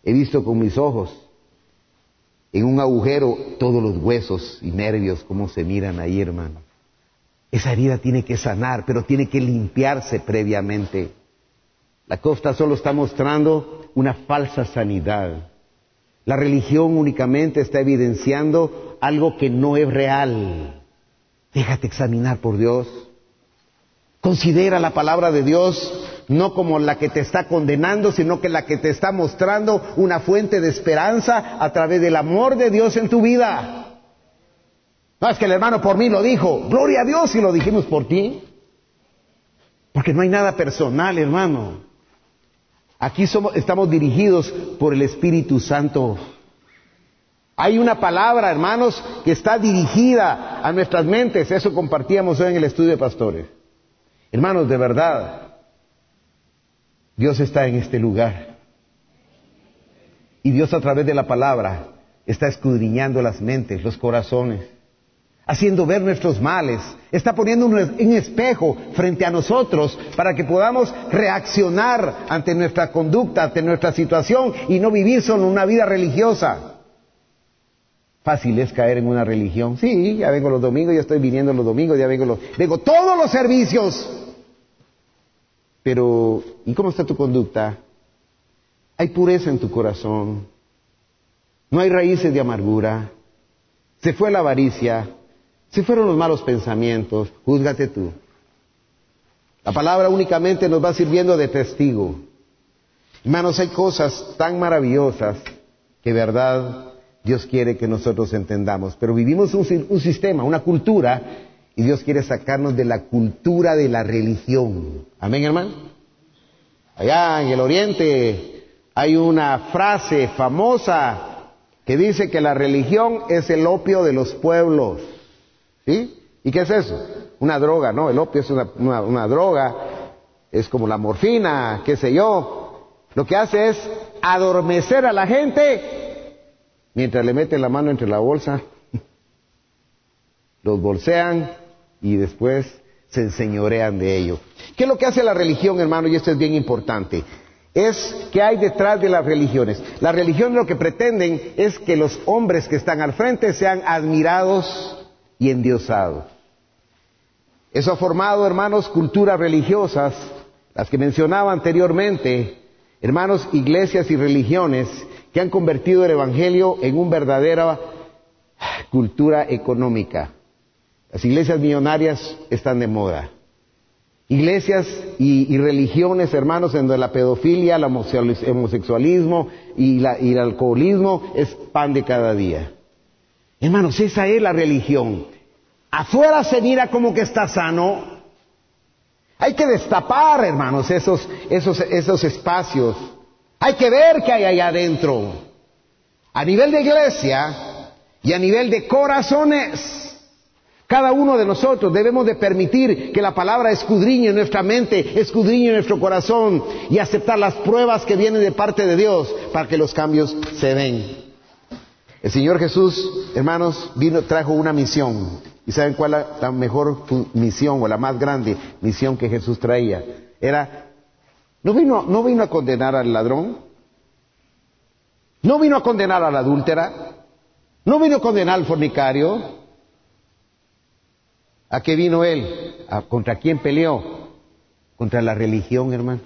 He visto con mis ojos, en un agujero, todos los huesos y nervios, cómo se miran ahí, hermano. Esa herida tiene que sanar, pero tiene que limpiarse previamente. La costra solo está mostrando una falsa sanidad. La religión únicamente está evidenciando algo que no es real. Déjate examinar por Dios. Considera la palabra de Dios no como la que te está condenando, sino que la que te está mostrando una fuente de esperanza a través del amor de Dios en tu vida. No, es que el hermano por mí lo dijo. Gloria a Dios si lo dijimos por ti. Porque no hay nada personal, hermano. Aquí somos, estamos dirigidos por el Espíritu Santo. Hay una palabra, hermanos, que está dirigida a nuestras mentes. Eso compartíamos hoy en el estudio de pastores. Hermanos, de verdad, Dios está en este lugar. Y Dios a través de la palabra está escudriñando las mentes, los corazones, haciendo ver nuestros males. Está poniendo un, un espejo frente a nosotros para que podamos reaccionar ante nuestra conducta, ante nuestra situación y no vivir solo una vida religiosa. Fácil es caer en una religión. Sí, ya vengo los domingos, ya estoy viniendo los domingos, ya vengo los, vengo todos los servicios. Pero, ¿y cómo está tu conducta? Hay pureza en tu corazón. No hay raíces de amargura. Se fue la avaricia. Se fueron los malos pensamientos. Júzgate tú. La palabra únicamente nos va sirviendo de testigo. Hermanos, hay cosas tan maravillosas que, verdad, Dios quiere que nosotros entendamos. Pero vivimos un, un sistema, una cultura, y Dios quiere sacarnos de la cultura de la religión. Amén, hermano. Allá en el oriente hay una frase famosa que dice que la religión es el opio de los pueblos. ¿Sí? ¿Y qué es eso? Una droga, ¿no? El opio es una, una, una droga, es como la morfina, qué sé yo. Lo que hace es adormecer a la gente mientras le meten la mano entre la bolsa, los bolsean y después se enseñorean de ello. ¿Qué es lo que hace la religión, hermano? Y esto es bien importante. Es que hay detrás de las religiones. Las religiones lo que pretenden es que los hombres que están al frente sean admirados y endiosados. Eso ha formado, hermanos, culturas religiosas, las que mencionaba anteriormente, hermanos, iglesias y religiones que han convertido el evangelio en una verdadera cultura económica. Las iglesias millonarias están de moda. Iglesias y, y religiones, hermanos, en donde la pedofilia, el homosexualismo y, la, y el alcoholismo es pan de cada día. Hermanos, esa es la religión. Afuera se mira como que está sano. Hay que destapar, hermanos, esos, esos, esos espacios. Hay que ver qué hay allá adentro. A nivel de iglesia y a nivel de corazones. Cada uno de nosotros debemos de permitir que la palabra escudriñe nuestra mente, escudriñe nuestro corazón y aceptar las pruebas que vienen de parte de Dios para que los cambios se den. El Señor Jesús, hermanos, vino, trajo una misión. ¿Y saben cuál es la mejor misión o la más grande misión que Jesús traía? Era, no vino, no vino a condenar al ladrón, no vino a condenar a la adúltera, no vino a condenar al fornicario. ¿A qué vino él? ¿A contra quién peleó? Contra la religión, hermano.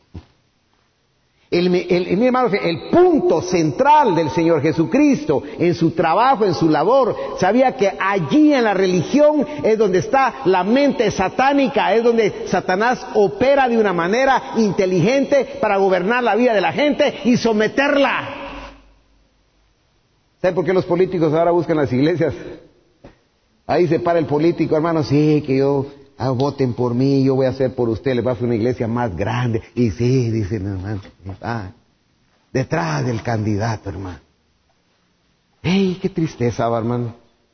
El, el, el, hermano, el punto central del Señor Jesucristo en su trabajo, en su labor, sabía que allí en la religión es donde está la mente satánica, es donde Satanás opera de una manera inteligente para gobernar la vida de la gente y someterla. ¿Sabe por qué los políticos ahora buscan las iglesias? Ahí se para el político, hermano, sí, que yo, ah, voten por mí, yo voy a hacer por usted, les va a hacer una iglesia más grande. Y sí, dicen, hermano, ah, detrás del candidato, hermano. ¡Ey, qué tristeza, hermano!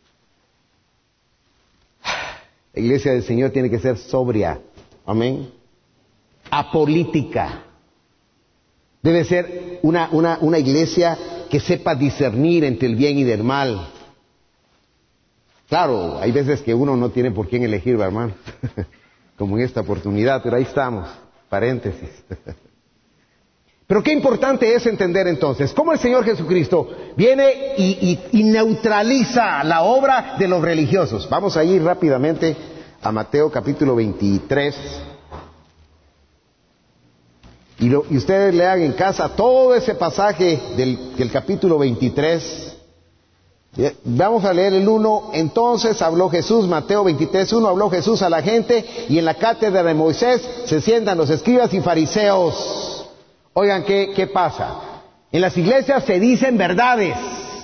La iglesia del Señor tiene que ser sobria, amén, apolítica. Debe ser una, una, una iglesia que sepa discernir entre el bien y el mal. Claro, hay veces que uno no tiene por quién elegir, hermano, como en esta oportunidad, pero ahí estamos, paréntesis. Pero qué importante es entender entonces cómo el Señor Jesucristo viene y, y, y neutraliza la obra de los religiosos. Vamos a ir rápidamente a Mateo capítulo veintitrés. Y, lo, y ustedes lean en casa todo ese pasaje del, del capítulo veintitrés. Vamos a leer el uno. Entonces habló Jesús, Mateo veintitrés, uno, habló Jesús a la gente, y en la cátedra de Moisés se sientan los escribas y fariseos. Oigan, ¿qué, qué pasa? En las iglesias se dicen verdades.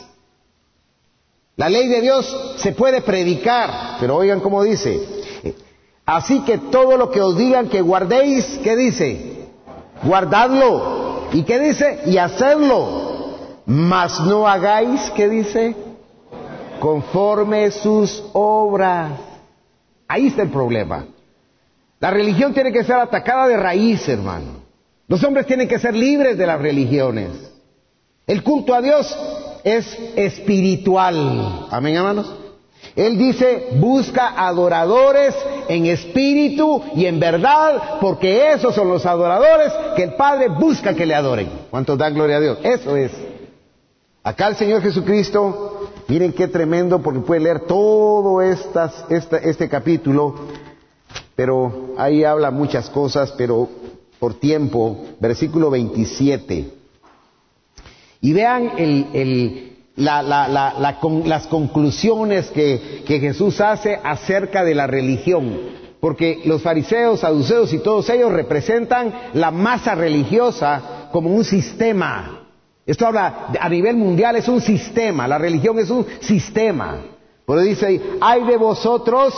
La ley de Dios se puede predicar, pero oigan cómo dice. Así que todo lo que os digan que guardéis, ¿qué dice? Guardadlo. ¿Y qué dice? Y hacedlo. Mas no hagáis, ¿qué dice? Conforme sus obras. Ahí está el problema. La religión tiene que ser atacada de raíz, hermano. Los hombres tienen que ser libres de las religiones. El culto a Dios es espiritual. Amén, hermanos. Él dice, busca adoradores en espíritu y en verdad, porque esos son los adoradores que el Padre busca que le adoren. ¿Cuántos dan gloria a Dios? Eso es. Acá el Señor Jesucristo, miren qué tremendo, porque puede leer todo estas, esta, este capítulo, pero ahí habla muchas cosas, pero por tiempo, versículo veintisiete. Y vean el, el, la, la, la, la, con, las conclusiones que, que Jesús hace acerca de la religión. Porque los fariseos, saduceos y todos ellos representan la masa religiosa como un sistema. Esto habla a nivel mundial, es un sistema. La religión es un sistema. Por eso dice, ay de vosotros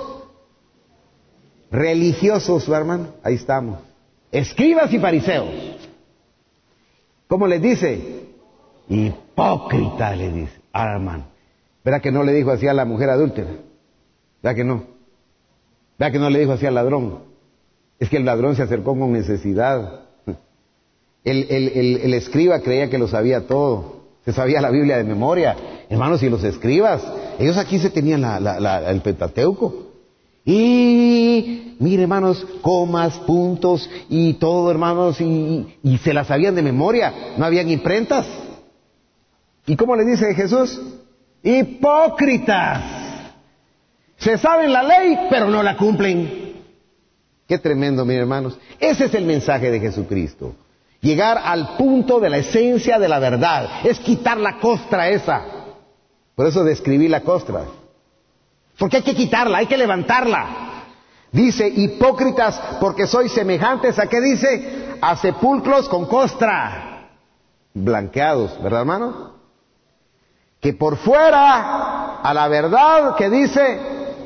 religiosos, hermano. Ahí estamos. Escribas y fariseos. ¿Cómo les dice? Hipócrita, le dice. Ah, hermano. ¿Verdad que no le dijo así a la mujer adúltera? ¿Verdad que no? ¿Verdad que no le dijo así al ladrón? Es que el ladrón se acercó con necesidad. El, el, el, el escriba creía que lo sabía todo. Se sabía la Biblia de memoria. Hermanos, y los escribas, ellos aquí se tenían la, la, la, el Pentateuco. Y, mire, hermanos, comas, puntos y todo, hermanos, y, y se las sabían de memoria. No habían imprentas. ¿Y cómo le dice Jesús? Hipócritas. Se saben la ley, pero no la cumplen. Qué tremendo, mis hermanos. Ese es el mensaje de Jesucristo. Llegar al punto de la esencia de la verdad. Es quitar la costra esa. Por eso describí la costra. Porque hay que quitarla, hay que levantarla. Dice, hipócritas, porque sois semejantes, ¿a qué dice? A sepulcros con costra. Blanqueados, ¿verdad, hermano? Que por fuera, a la verdad, que dice...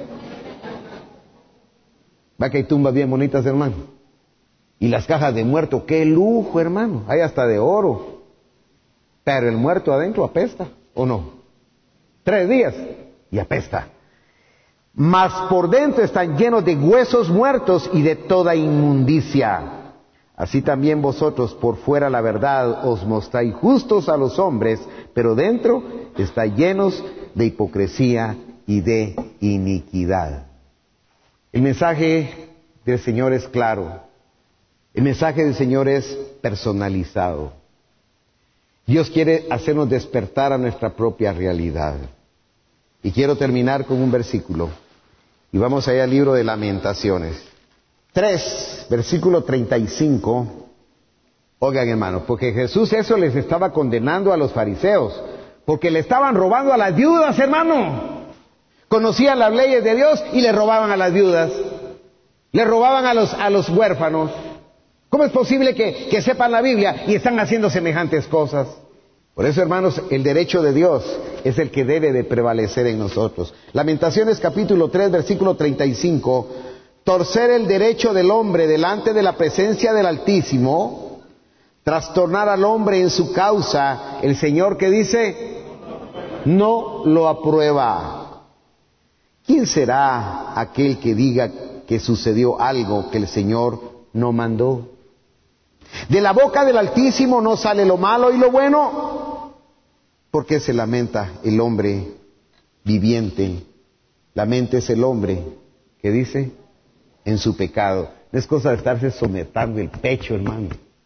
Va que hay tumbas bien bonitas, hermano. Y las cajas de muerto, qué lujo, hermano. Hay hasta de oro. Pero el muerto adentro apesta, ¿o no? Tres días y apesta. Mas por dentro están llenos de huesos muertos y de toda inmundicia. Así también vosotros por fuera la verdad os mostráis justos a los hombres, pero dentro estáis llenos de hipocresía y de iniquidad. El mensaje del Señor es claro. El mensaje del Señor es personalizado. Dios quiere hacernos despertar a nuestra propia realidad. Y quiero terminar con un versículo. Y vamos allá al libro de Lamentaciones. tres, versículo treinta y cinco. Oigan, hermanos, porque Jesús eso les estaba condenando a los fariseos. Porque le estaban robando a las viudas, hermano. Conocían las leyes de Dios y le robaban a las viudas. Le robaban a los, a los huérfanos. ¿Cómo es posible que, que sepan la Biblia y están haciendo semejantes cosas? Por eso, hermanos, el derecho de Dios es el que debe de prevalecer en nosotros. Lamentaciones capítulo tres, versículo treinta y cinco. Torcer el derecho del hombre delante de la presencia del Altísimo, trastornar al hombre en su causa, el Señor que dice, no lo aprueba. ¿Quién será aquel que diga que sucedió algo que el Señor no mandó? De la boca del Altísimo no sale lo malo y lo bueno. ¿Por qué se lamenta el hombre viviente? Laméntese el hombre que dice en su pecado. No es cosa de estarse sometando el pecho, hermano.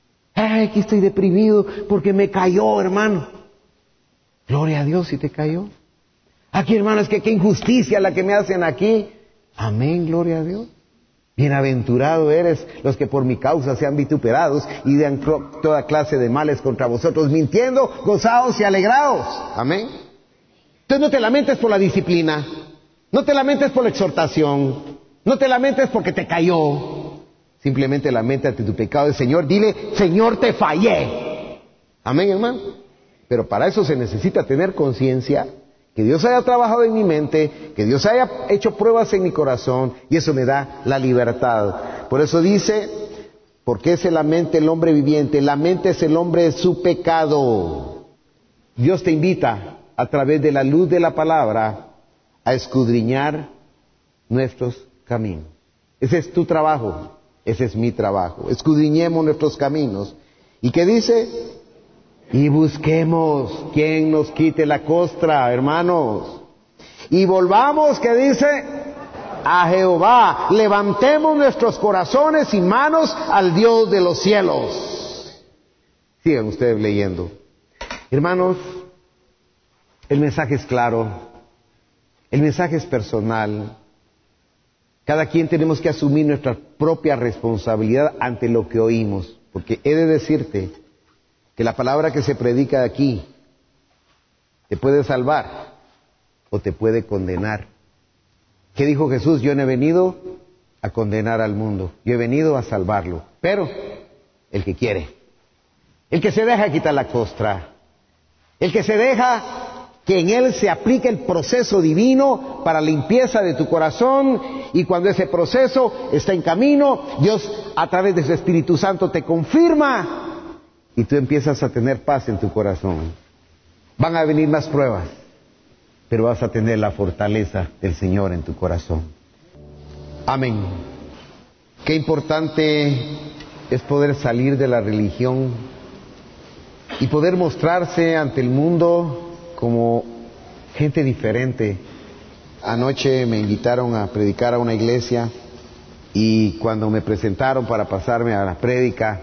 Ay, aquí estoy deprimido porque me cayó, hermano. Gloria a Dios si te cayó. Aquí, hermano, es que qué injusticia la que me hacen aquí. Amén, gloria a Dios. Bienaventurado eres los que por mi causa sean vituperados y dan toda clase de males contra vosotros, mintiendo, gozados y alegrados. Amén. Entonces no te lamentes por la disciplina, no te lamentes por la exhortación, no te lamentes porque te cayó. Simplemente lamentate tu pecado del Señor, dile, Señor, te fallé. Amén, hermano. Pero para eso se necesita tener conciencia, que Dios haya trabajado en mi mente, que Dios haya hecho pruebas en mi corazón, y eso me da la libertad. Por eso dice, ¿por qué se lamenta el hombre viviente? La mente es el hombre de su pecado. Dios te invita, a través de la luz de la palabra, a escudriñar nuestros caminos. Ese es tu trabajo, ese es mi trabajo. Escudriñemos nuestros caminos. ¿Y qué dice? Y busquemos quien nos quite la costra, hermanos. Y volvamos, ¿qué dice? A Jehová. Levantemos nuestros corazones y manos al Dios de los cielos. Sigan ustedes leyendo. Hermanos, el mensaje es claro. El mensaje es personal. Cada quien tenemos que asumir nuestra propia responsabilidad ante lo que oímos. Porque he de decirte que la palabra que se predica aquí te puede salvar o te puede condenar. ¿Qué dijo Jesús? Yo no he venido a condenar al mundo, yo he venido a salvarlo. Pero el que quiere, el que se deja quitar la costra, el que se deja que en él se aplique el proceso divino para limpieza de tu corazón, y cuando ese proceso está en camino, Dios a través de su Espíritu Santo te confirma y tú empiezas a tener paz en tu corazón. Van a venir más pruebas, pero vas a tener la fortaleza del Señor en tu corazón. Amén. Qué importante es poder salir de la religión y poder mostrarse ante el mundo como gente diferente. Anoche me invitaron a predicar a una iglesia y cuando me presentaron para pasarme a la prédica,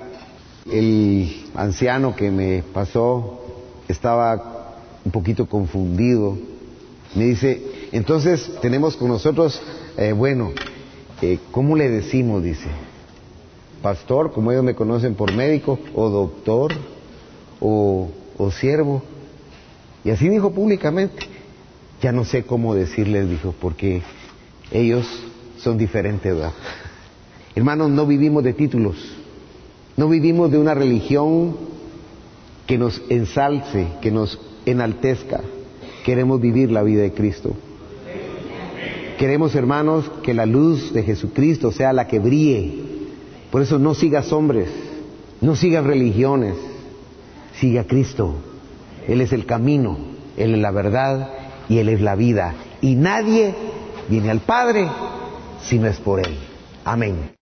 el anciano que me pasó estaba un poquito confundido. Me dice, entonces tenemos con nosotros, eh, bueno, eh, ¿cómo le decimos? Dice, pastor, como ellos me conocen por médico, o doctor, o, o siervo. Y así dijo públicamente. Ya no sé cómo decirles, dijo, porque ellos son diferentes, ¿verdad? Hermanos, no vivimos de títulos. No vivimos de una religión que nos ensalce, que nos enaltezca. Queremos vivir la vida de Cristo. Queremos, hermanos, que la luz de Jesucristo sea la que brille. Por eso no sigas hombres, no sigas religiones, siga a Cristo. Él es el camino, Él es la verdad y Él es la vida. Y nadie viene al Padre si no es por Él. Amén.